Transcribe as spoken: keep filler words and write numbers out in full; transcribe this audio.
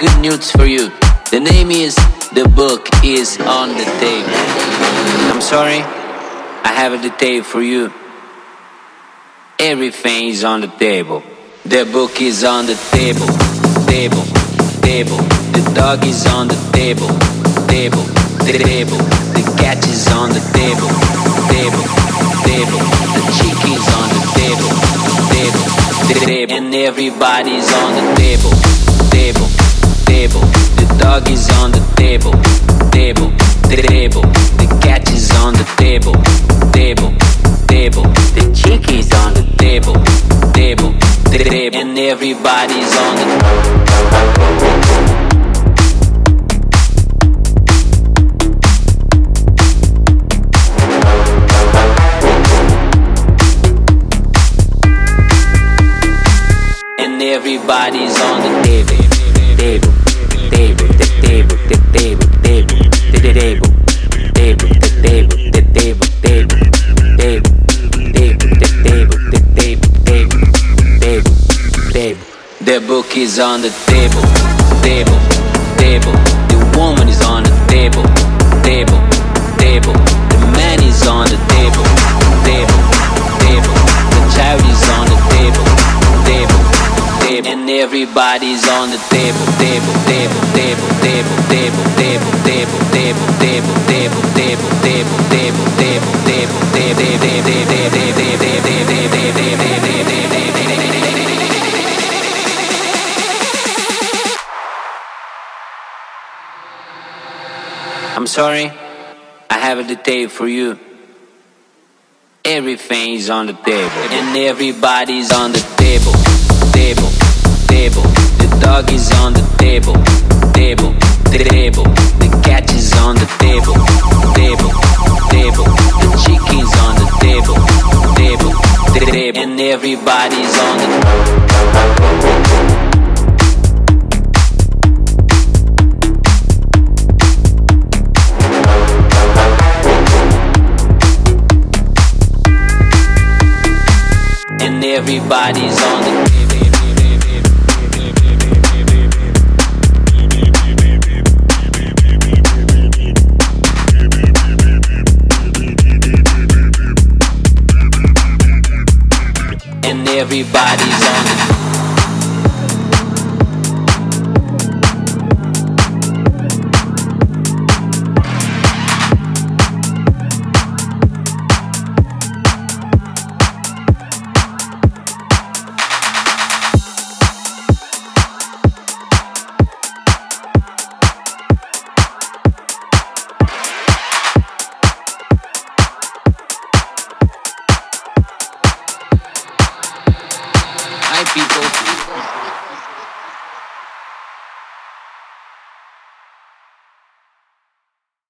good news for you. The name is The Book is on the Table. I'm sorry, I have a detail for you. Everything is on the table. The book is on the table. Table, table. The dog is on the table. Table, table. The cat is on the table. Table, table. The chicken is on the table. Table, table. And everybody's on the table. Table, table. The dog is on the table. Table, table. The cat is on the table. Table, table. The chicken is on the table. Table, table. And everybody's on the and everybody's on the table. Table, table, the table, the table, table, the table, table, the table, the table, table, table, table, the table, the table, table, table, table. The book is on the table, table, table. The woman is on the table, table, table. The man is on the table, table, table. The child is on the table, table, table. And everybody's on the table, table, table, table, table, table, table, table, table, table, table, table, table, table, table, table, I'm sorry, I have a detail for you. Everything's on the table, and everybody's on the table, table, table. The dog is on the table, table, table. The cat is on the table, table, table. The chicken's on the table, table, table. And everybody's on the and everybody's on the and everybody's on the